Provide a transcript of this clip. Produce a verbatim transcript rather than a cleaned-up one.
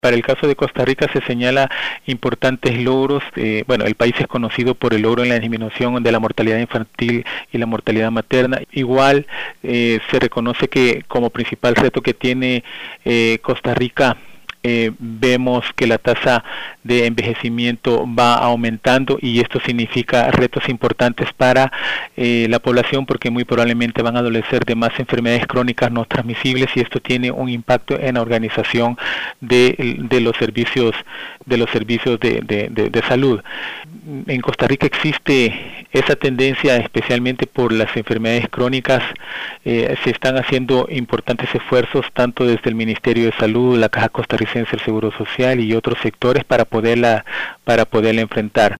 Para el caso de Costa Rica se señala importantes logros. Eh, bueno, el país es conocido por el logro en la disminución de la mortalidad infantil y la mortalidad materna. Igual eh, se reconoce que como principal reto que tiene eh, Costa Rica, Eh, vemos que la tasa de envejecimiento va aumentando y esto significa retos importantes para eh, la población, porque muy probablemente van a adolecer de más enfermedades crónicas no transmisibles, y esto tiene un impacto en la organización de, de los servicios de los servicios de, de, de, de salud. En Costa Rica existe esa tendencia, especialmente por las enfermedades crónicas. Eh, se están haciendo importantes esfuerzos tanto desde el Ministerio de Salud, la Caja Costarricense del Seguro Social y otros sectores para poderla para poderla enfrentar.